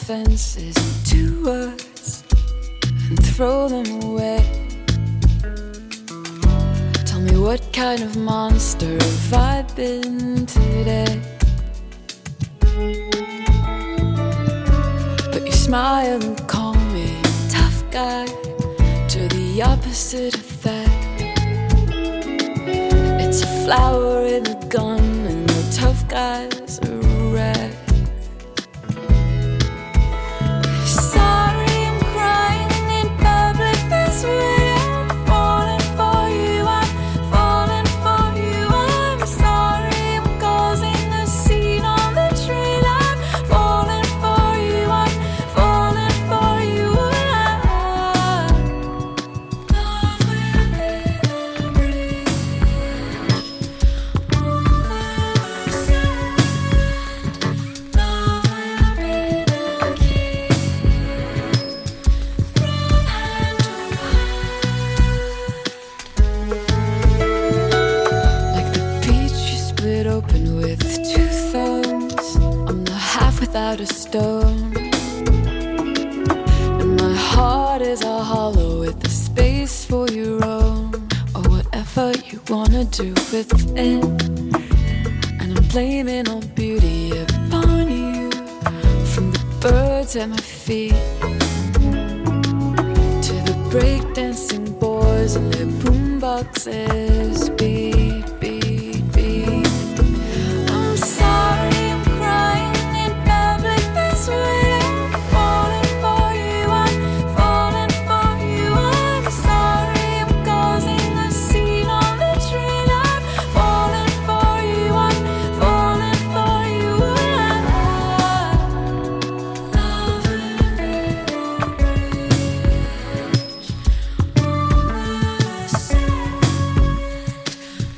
fences into words and throw them away. Tell me, what kind of monster have I been today? But you smile and call me tough guy, to the opposite effect. It's a flower in a gun and the tough guys are red. Sorry, I'm crying in public this way. I'm falling for you, I'm falling for you. I'm sorry, I'm causing a scene on the train. I'm falling for you, I'm falling for you. Love will be the bridge over the sand. Love will be the key from hand to heart. Like the peach you split open with two thumbs, I'm the half without a stone. And my heart is a hollow with the space for your own, or whatever you wanna do with it. And I'm blaming all beauty upon you, from the birds at my feet to the breakdancing boys and their boomboxes. Beat, beat, beat. I'm sorry, I'm crying in public this way. I'm falling for you, I'm falling for you. I'm sorry, I'm causing a scene on the train. I'm falling for you, I'm falling for you. Love will be the bridge over the sand.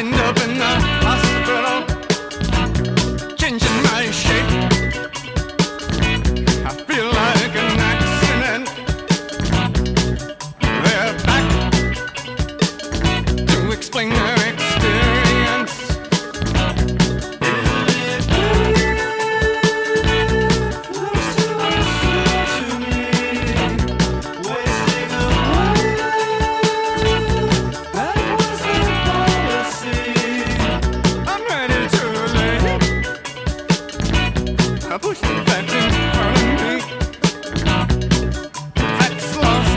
end up in the hospital, changing my shape. I feel like an accident. They're back to explain their experience. I'm ready to leave. I push the facts in front of me. Facts lost.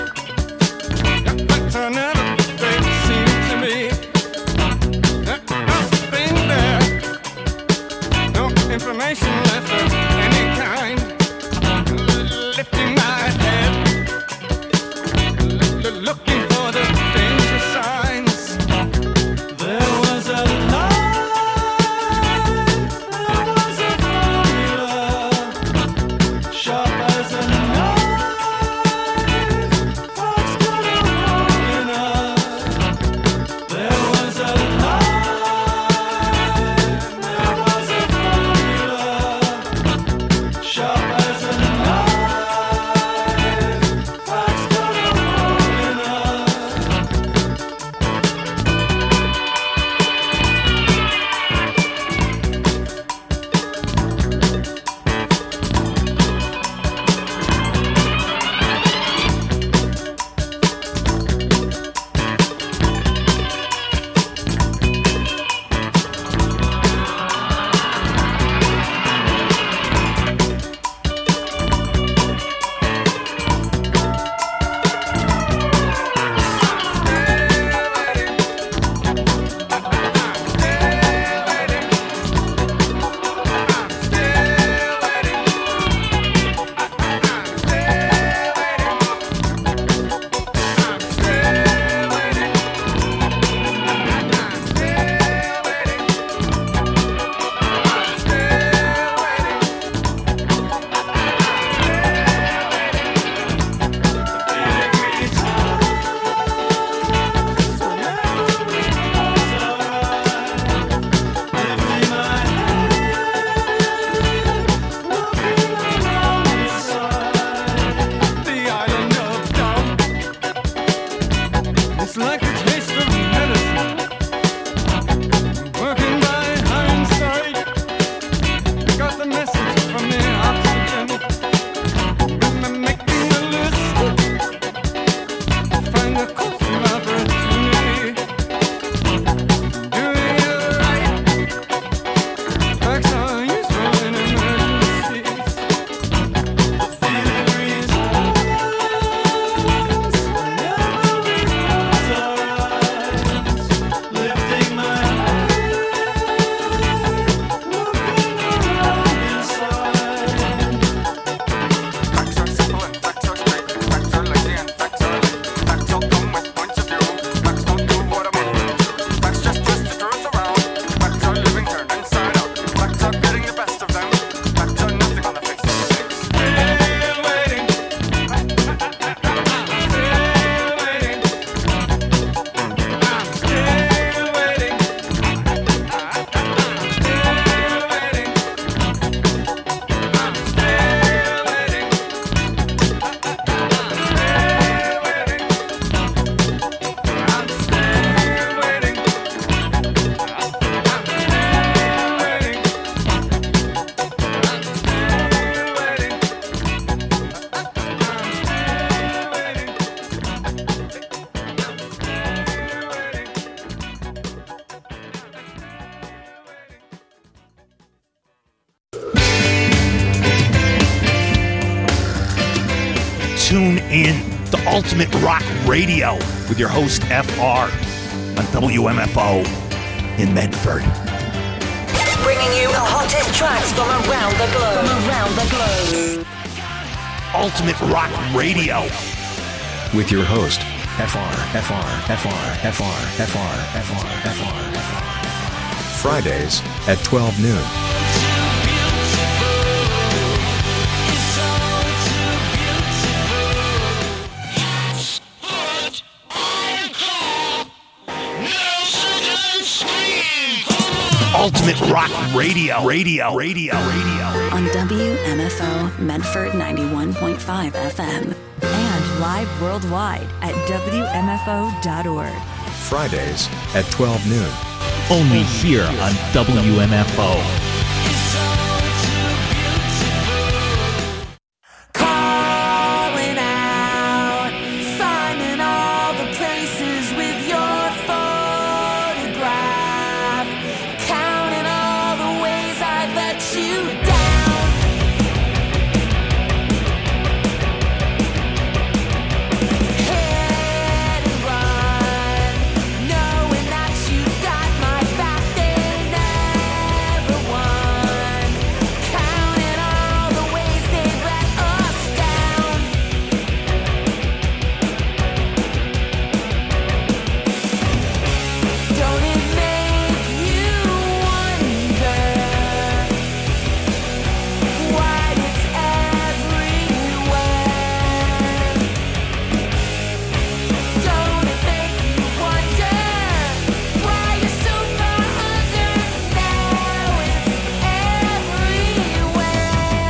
Facts are never they seem to me. Nothing there. No information left of any kind. Lifting my head. Looking for the danger signs. There was a line. There was a formula. Sharp as a knife. Fox got a hole in us. There was a line. There was a formula. Sharp as a knife. Fox got a hole in us. The island of doubt. It's like a taste of medicine. Working by hindsight. Got the message from the oxygen. I'm making a list. Find the coffee opportunity. Doing it right. Facts are useful in emergencies. Facts are simple and facts are straight. Facts are lazy and facts are late. Facts all come with points of view. Facts don't do what I want them to. Facts just twist the truth around. Facts are living turned inside out. Facts are getting the best of them. Facts are nothing on the face of things. Still waiting. I'm still waiting. I'm still waiting. Tune in to Ultimate Rock Radio with your host FR on WMFO in Medford. Bringing you the hottest tracks from around the globe. Ultimate Rock Radio with your host, FR. Fridays at 12 noon. Hot, hardcore, no sugars. ultimate rock radio. On WMFO Medford 91.5 FM. And live worldwide at WMFO.org. Fridays at 12 noon. Only here on WMFO. Calling out, finding all the places with your photograph, counting all the ways I let you down. Hit and run, knowing that you got my back, they never won. Counting all the ways they let us down. Don't it make you wonder why it's everywhere? Don't it make you wonder why you're so far under? Now it's everywhere.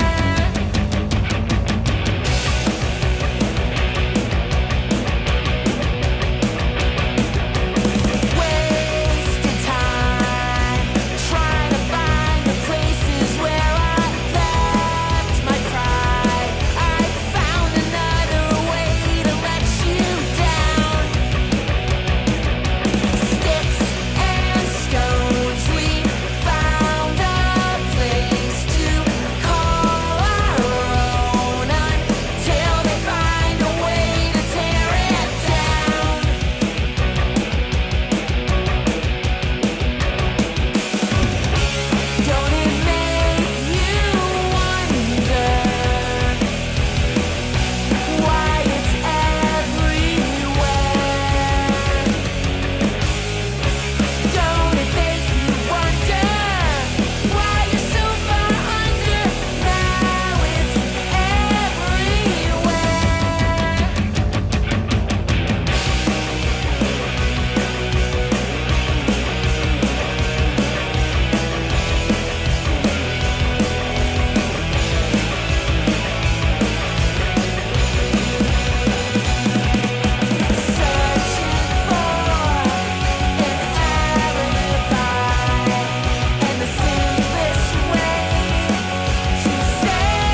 Wasted time trying to find the places where I left my pride. I found another way to let you down. Sticks and stones, we found a place to call our own until they find a way to tear it down. Don't it make you wonder why it's everywhere? Don't it make you wonder why you're so far under? Now it's everywhere. Searching for an alibi and the simplest way to say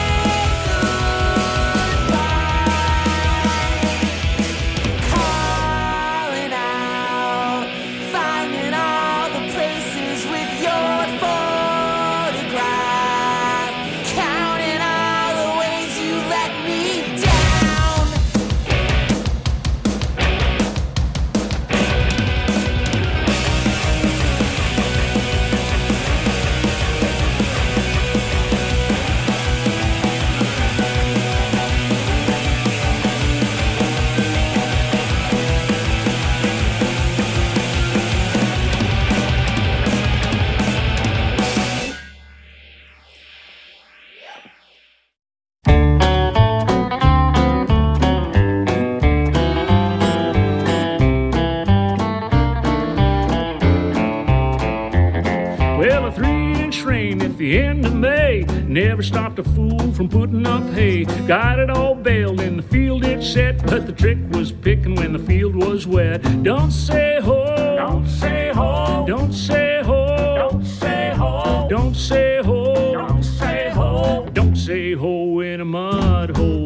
goodbye. Calling out, finding all the places with your photograph, counting all the ways you let me down. Well, a 3-inch rain at the end of May never stopped a fool from putting up hay. Got it all baled in the field it set, but the trick was picking when the field was wet. Don't say ho, don't say ho, don't say ho, don't say ho, don't say ho, don't say ho, don't say ho in a mud hole.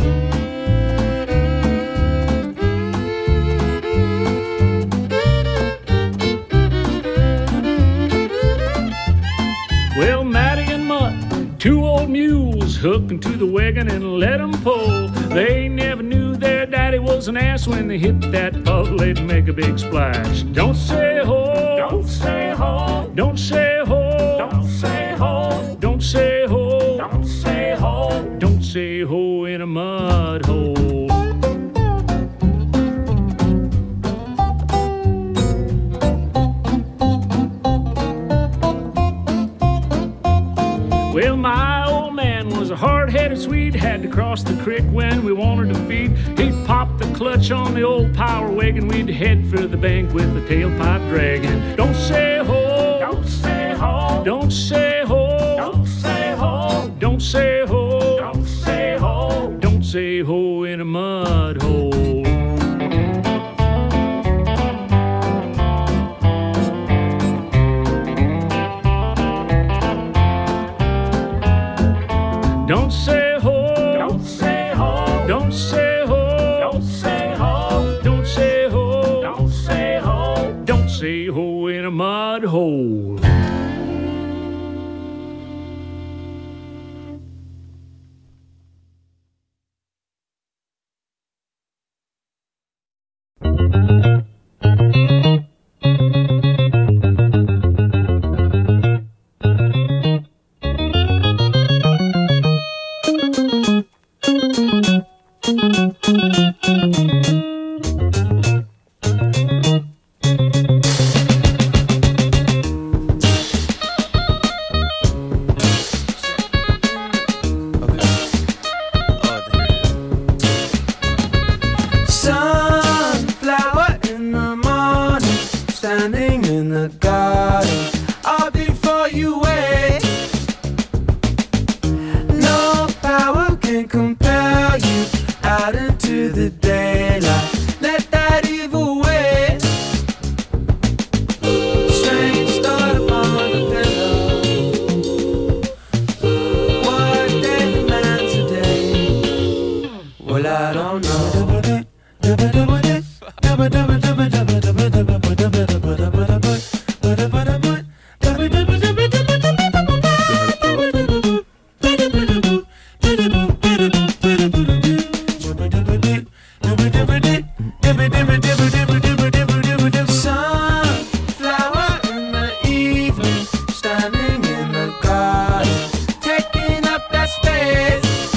Well, Matty and Mutt, 2 old mules, hooked into the wagon and let 'em pull. They never knew their daddy was an ass. When they hit that puddle, they'd make a big splash. Don't say ho, don't say ho, don't say ho, don't say ho, don't say ho, don't say ho, don't say ho in a mud hole. Well, my old man was a hard-headed Swede, had to cross the creek when we wanted to feed. He'd pop the clutch on the old power wagon, we'd head for the bank with the tailpipe dragging. Don't say ho, don't say Don't say ho. Don't say ho. Don't say ho. Don't say ho. Don't say ho in a mud hole. Don't say ho. Don't say ho. Don't say ho. Don't say ho. Don't say ho. Don't say ho. Don't say ho in a mud hole.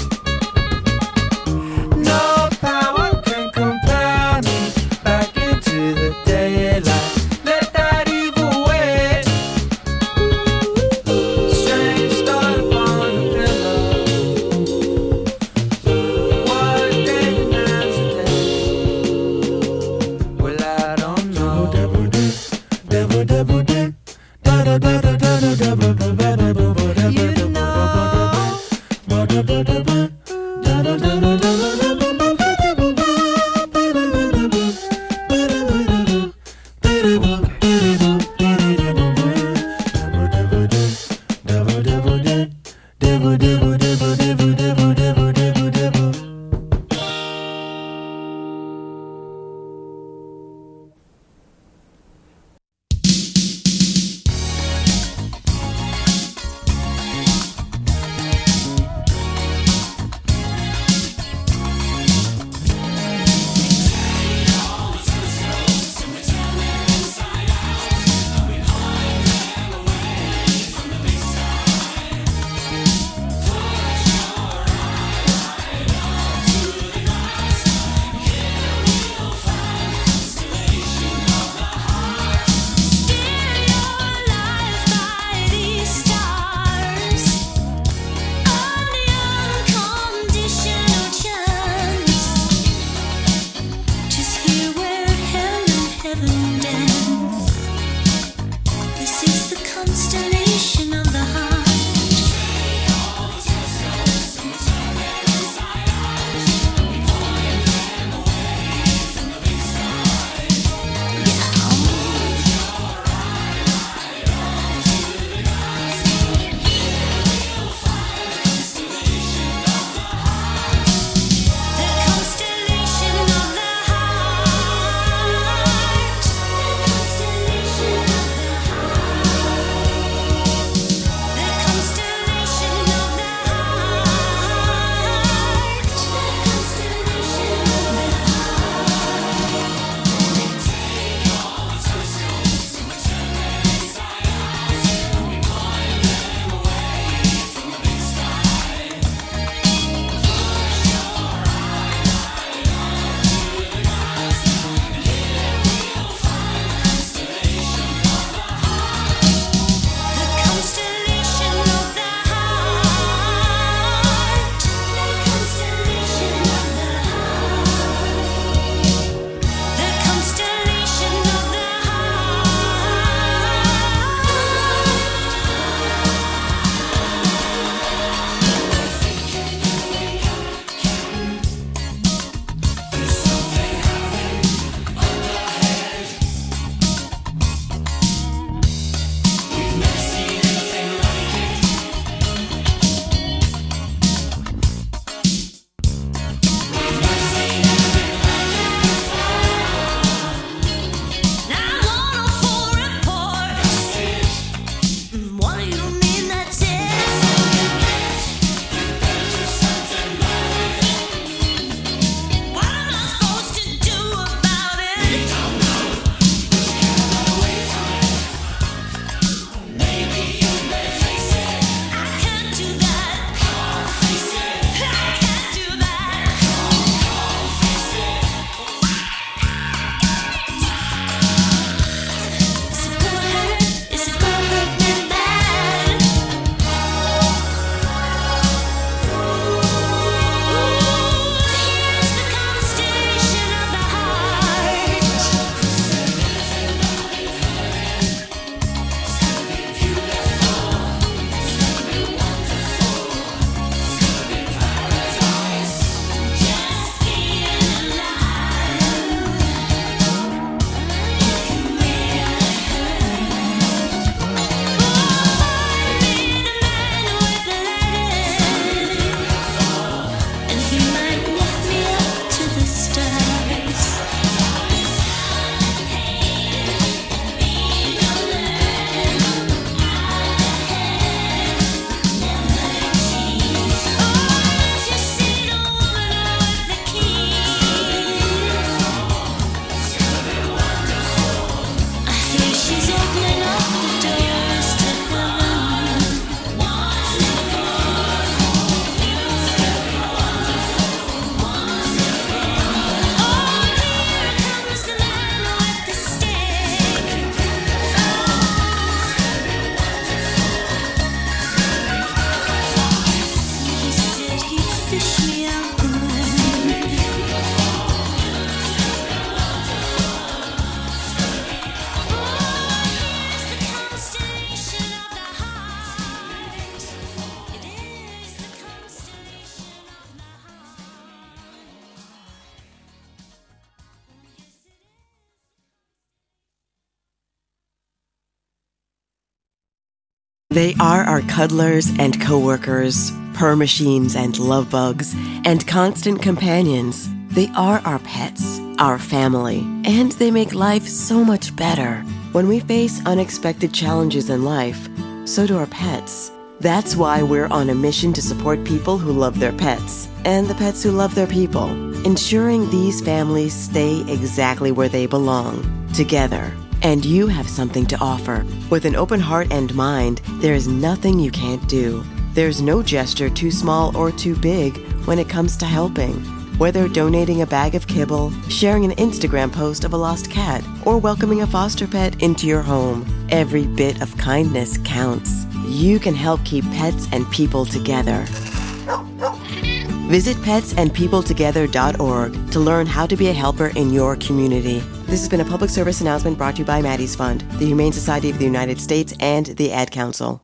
No power can compare me back into They are our cuddlers and coworkers, purr machines and love bugs, and constant companions. They are our pets, our family, and they make life so much better. When we face unexpected challenges in life, so do our pets. That's why we're on a mission to support people who love their pets and the pets who love their people, ensuring these families stay exactly where they belong, together. And you have something to offer. With an open heart and mind, there is nothing you can't do. There's no gesture too small or too big when it comes to helping. Whether donating a bag of kibble, sharing an Instagram post of a lost cat, or welcoming a foster pet into your home, every bit of kindness counts. You can help keep pets and people together. Visit petsandpeopletogether.org to learn how to be a helper in your community. This has been a public service announcement brought to you by Maddie's Fund, the Humane Society of the United States, and the Ad Council.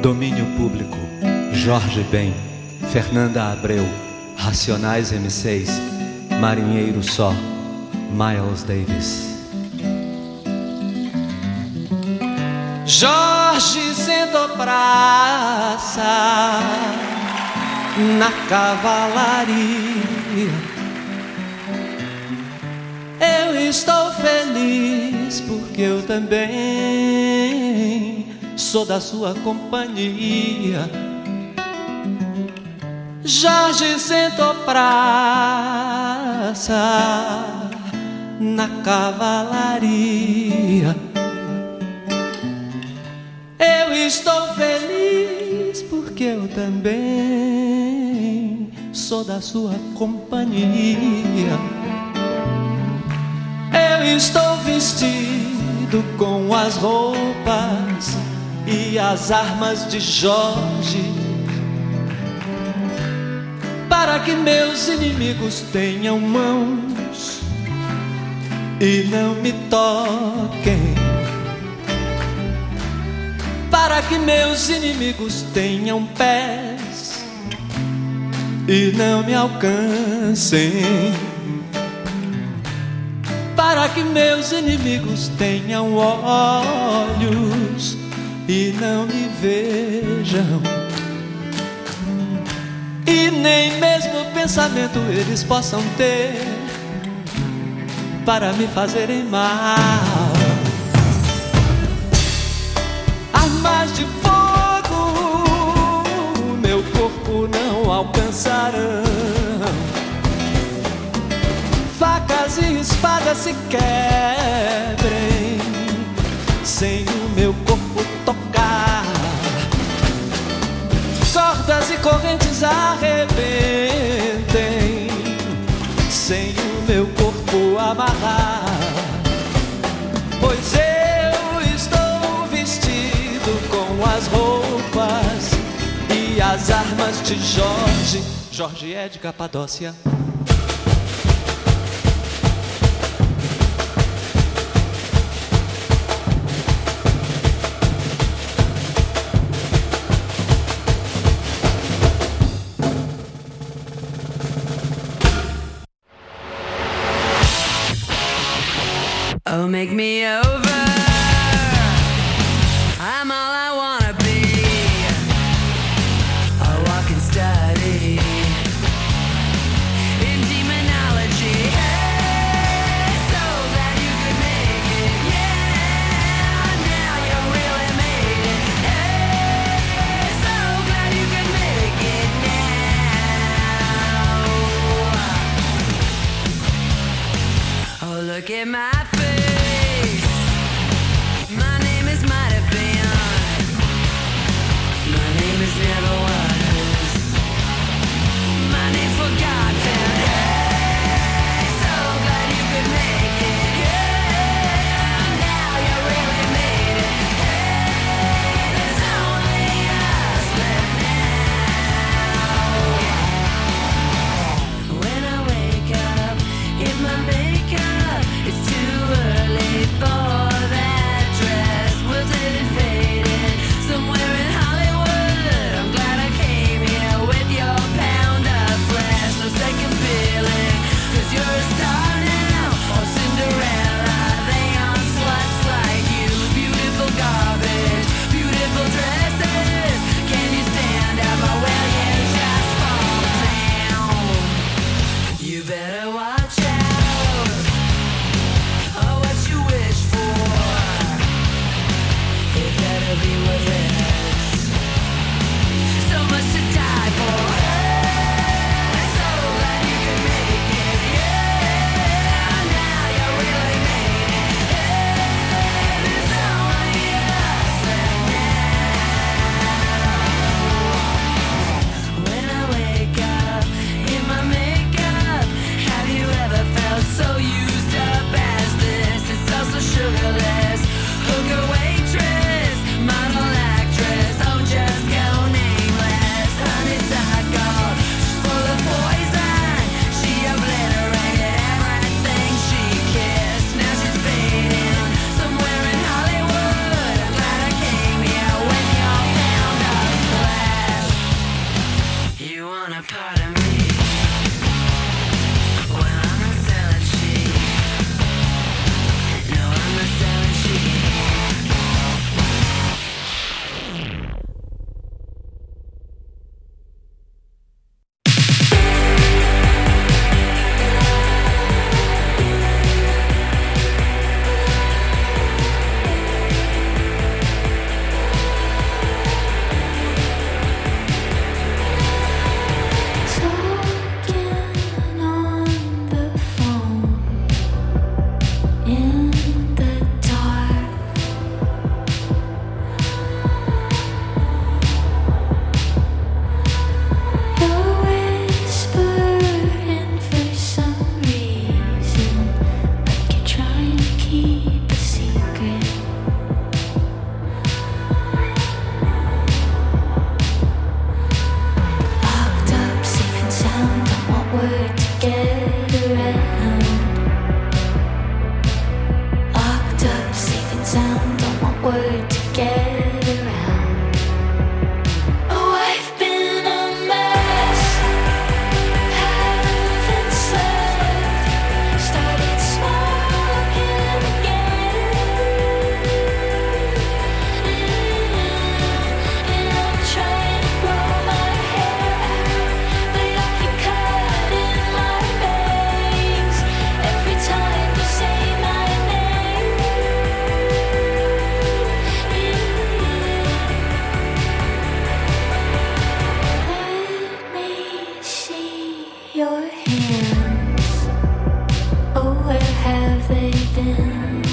Domínio Público, Jorge Ben, Fernanda Abreu, Racionais M6, Marinheiro Só, Miles Davis. Jorge sentou praça na cavalaria. Eu estou feliz porque eu também sou da sua companhia. Jorge sentou praça na cavalaria. Eu estou feliz porque eu também sou da sua companhia. Eu estou vestido com as roupas e as armas de Jorge, para que meus inimigos tenham mãos e não me toquem, para que meus inimigos tenham pés e não me alcancem, para que meus inimigos tenham olhos e não me vejam, e nem mesmo pensamento eles possam ter para me fazerem mal. Armas de fogo meu corpo não alcançarão, facas e espadas se quebrem sem o meu corpo tocar, cordas e correntes arrebentem sem o meu corpo amarrar, pois eu estou vestido com as roupas e as armas de Jorge. Jorge é de Capadócia. Oh, make me over. I'm all I wanna be. A walking study in demonology. Hey, so glad you could make it. Yeah, now you really made it. Hey, so glad you could make it now. Oh, look at my face. get around. Oh, I've been a mess, haven't slept, started smoking again, and I'm trying to grow my hair out, but I keep cutting my bangs every time you say my name. Let me see your hands. Oh, where have they been?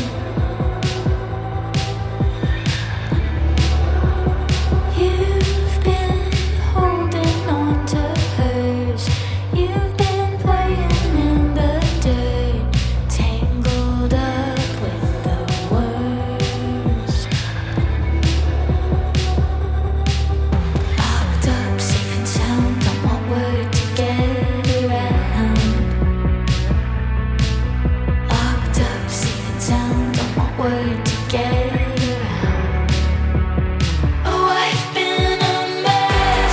You've been holding on to hers. You've been playing in the dirt, tangled up with the worst. Locked up, safe and sound, don't want word to get around. Locked up, safe and sound, don't want word to get around. Oh, I've been a mess,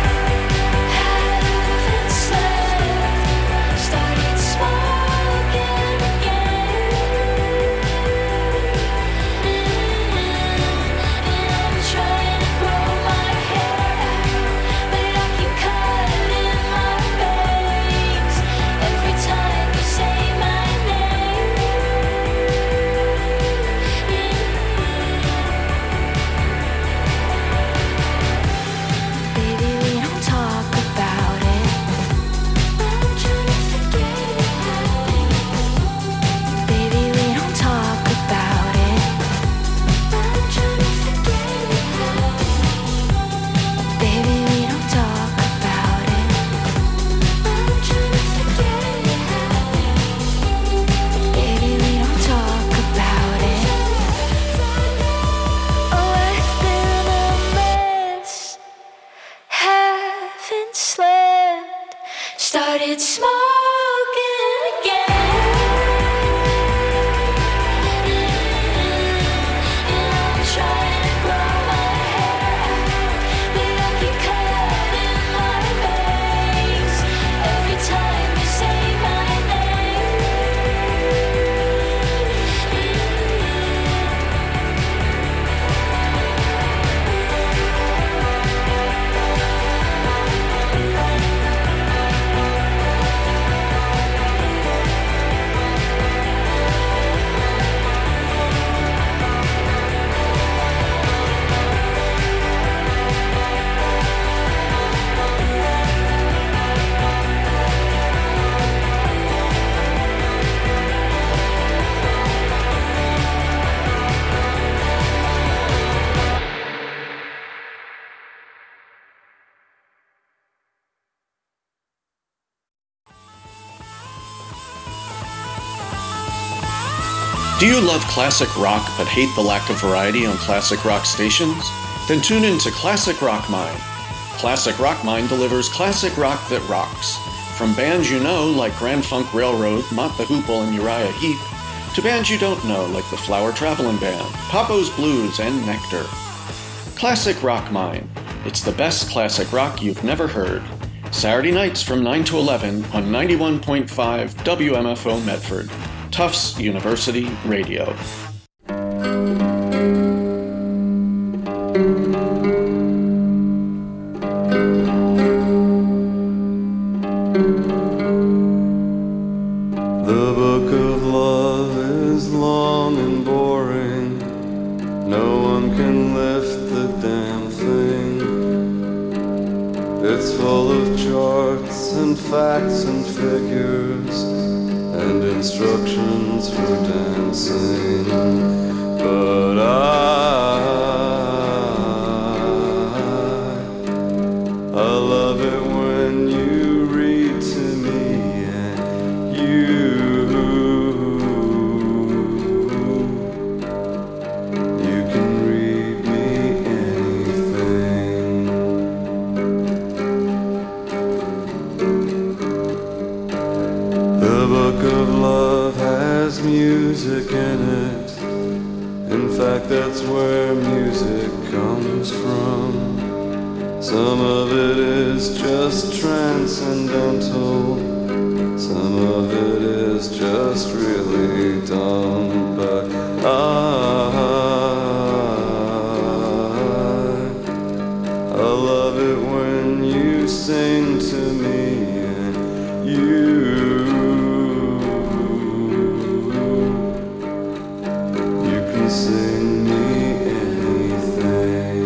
haven't slept, started smoking again, and I'm trying to grow my hair out, but I keep cutting my bangs every time you say my name. Baby, we don't talk about it. I'm trying to forget it. Baby, we don't talk about it. I'm trying to forget it. Baby, we don't talk about it. I'm trying to forget it. Baby, we don't talk about it. Oh, I've been a mess, haven't slept, started smoking again, and I'm trying to grow my hair out, but I keep cutting my bangs every time you say my name. Do you love classic rock but hate the lack of variety on classic rock stations? Then tune in to Classic Rock Mine. Classic Rock Mine delivers classic rock that rocks. From bands you know like Grand Funk Railroad, Mott the Hoople, and Uriah Heep, to bands you don't know like the Flower Traveling Band, Papo's Blues, and Nectar. Classic Rock Mine. It's the best classic rock you've never heard. Saturday nights from 9 to 11 on 91.5 WMFO Medford. Tufts University Radio. The book of love is long and boring. No one can lift the damn thing. It's full of charts and facts and figures and instructions for dancing. But I love it when you read to me and you can read me anything. The book of love has music in it fact, that's where music comes from. Some of it is just transcendental, some of it is just really dumb, but I love it when you sing to me and you can sing me anything.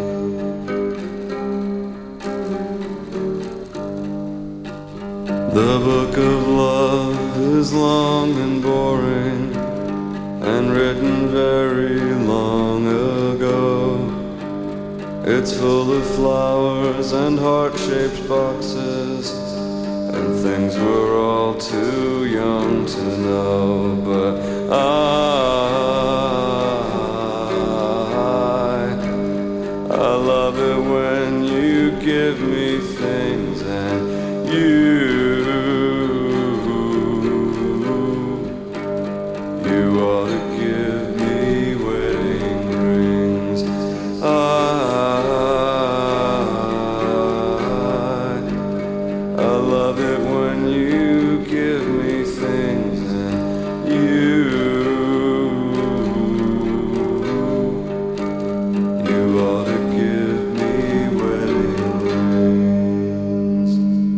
The book of love is long and boring and written very long ago. It's full of flowers and heart-shaped boxes and things we're all too young to know, but I love it when you give me things and you ought to give me wedding rings. I love it when you give me things and you ought to give me wedding rings.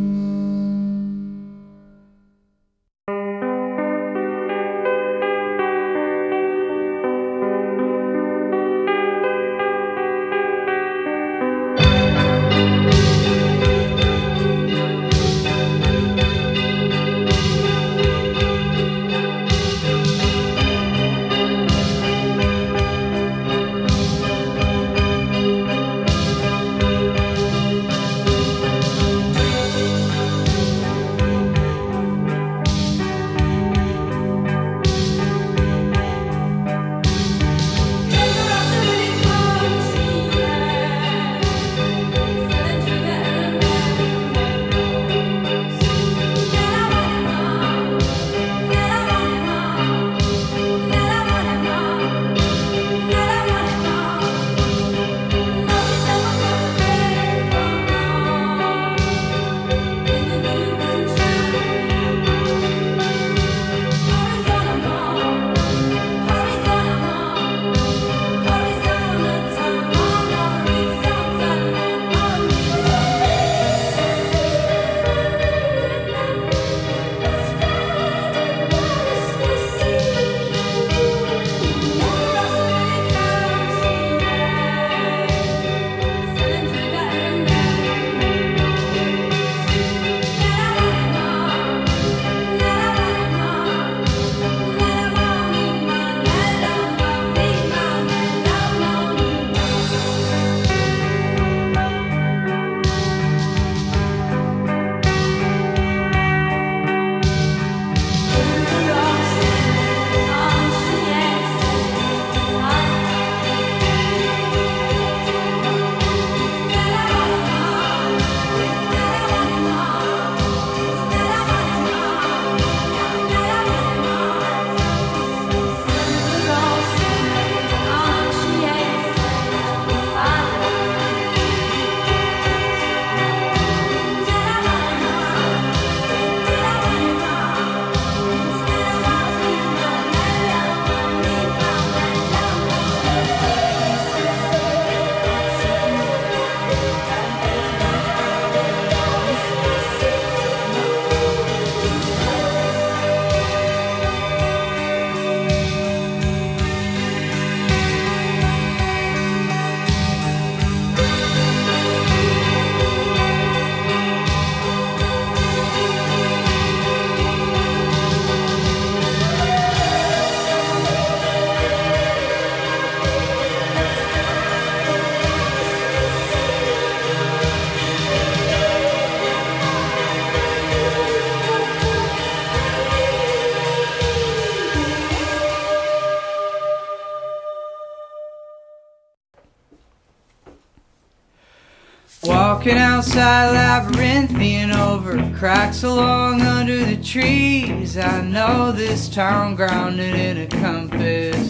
Walking outside labyrinthian over cracks along under the trees. I know this town grounded in a compass.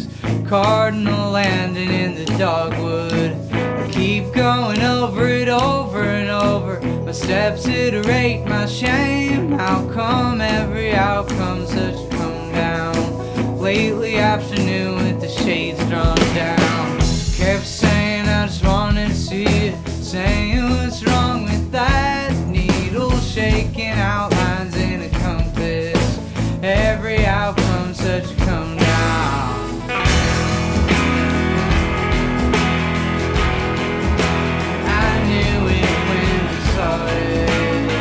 cardinal landing in the dogwood. I keep going over it over and over. My steps iterate my shame. How come every outcome's such a come down? Lately afternoon with the shades drawn down. Kept saying I just wanted to see it. Saying what's wrong with that? Needle shaking outlines in a compass. Every outcome's such a come down. I knew it when I saw it.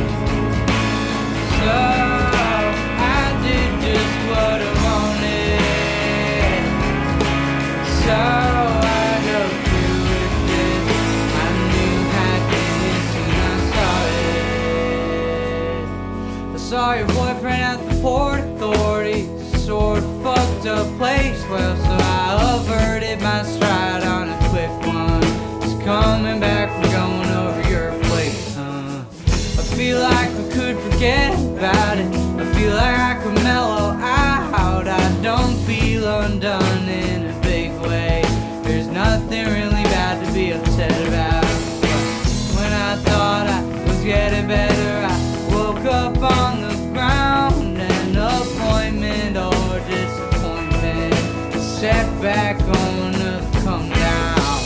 So I did just what I wanted. So I go through with it. I knew happiness when I saw it. I saw your boyfriend at the Port Authority. Sort of fucked up place. Well, so I averted my stride on a quick one. Just coming back from going over your place. I feel like we could forget about it. I feel like I could mellow out. I don't feel undone in a big way. There's nothing really bad to be upset about. When I thought I was getting better, I woke up on the ground. An appointment or disappointment. A setback on a come down.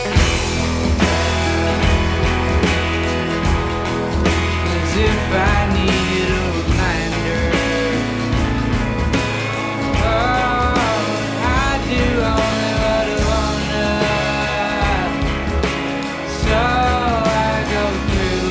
As if I needed a reminder. Oh, I do only what I wanna. So I go through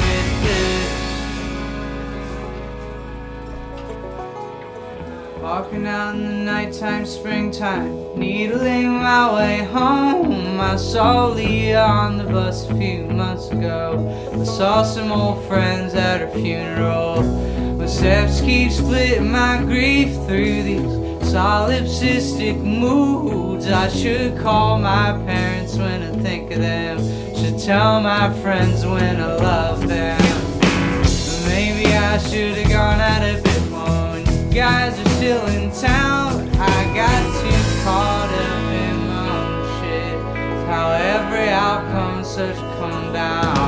with this. Walking out in the nighttime, springtime, needling my way home. I saw Leah on the bus a few months ago. I saw some old friends at her funeral. My steps keep splitting my grief through these solipsistic moods. I should call my parents when I think of them. Should tell my friends when I love them. Maybe I should have gone out a bit more. You guys are still in town. I got too caught up in my own shit. How every outcome's such a come down.